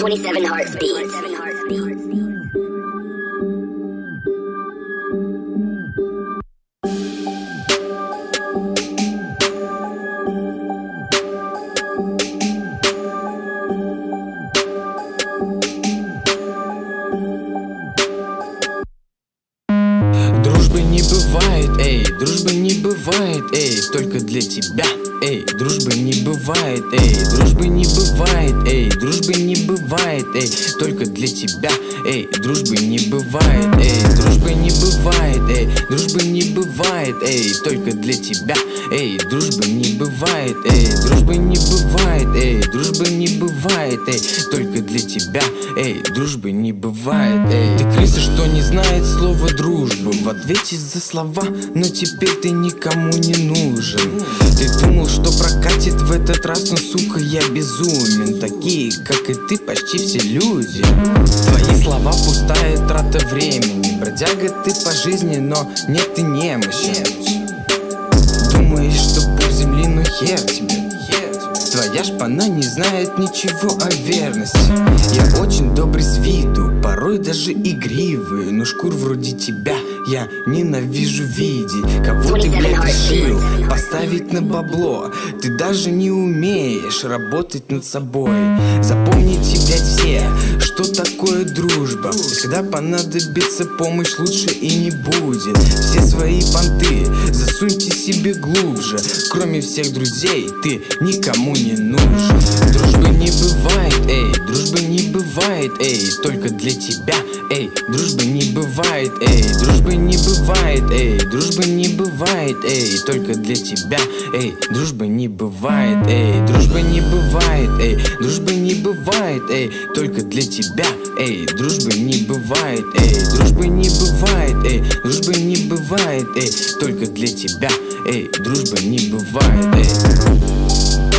27 Hearts Beats. Дружбы не бывает, эй, дружбы не бывает, эй, только для тебя, эй, дружбы не бывает, эй, дружбы не бывает, эй, дружбы не бывает, эй, только для тебя, эй, дружбы не бывает, эй, дружбы не бывает, эй, дружбы не бывает, эй, только для тебя, эй, дружбы не бывает, эй, дружбы не бывает, эй, дружбы не бывает, эй, только для тебя, эй, дружбы не бывает, эй. Ты крыса, что не знает слова дружба, в ответе за слова, но теперь ты никому не нужен. Ты думал, что прокатит в этот раз, но, сука, я безумен. Такие, как и ты, почти все люди. Твои слова пустая трата времени. Бродяга ты по жизни, но нет, ты немощен. Думаешь, что пух земли, но хер тебе. Твоя шпана не знает ничего о верности. Я очень добрый с виду, порой даже игривый, но шкур вроде тебя я ненавижу видеть. Кого ты, блядь, решил поставить на бабло? Ты даже не умеешь работать над собой. Запомните, блядь, все, что такое дружба. Когда понадобится помощь, лучше и не будет. Все свои понты засуньте себе глубже. Кроме всех друзей, ты никому не нужен. Дружбы не бывает, эй, дружбы не бывает, эй, только для тебя, эй, дружбы не бывает, эй, дружбы не бывает, эй, дружбы не бывает, эй, только для тебя, эй, дружбы не бывает, эй, дружбы не бывает, эй, дружбы не бывает, эй, только для тебя, эй, дружбы не бывает, эй, дружбы не бывает, эй, дружбы не бывает, эй, только для тебя, эй, дружбы не бывает, эй.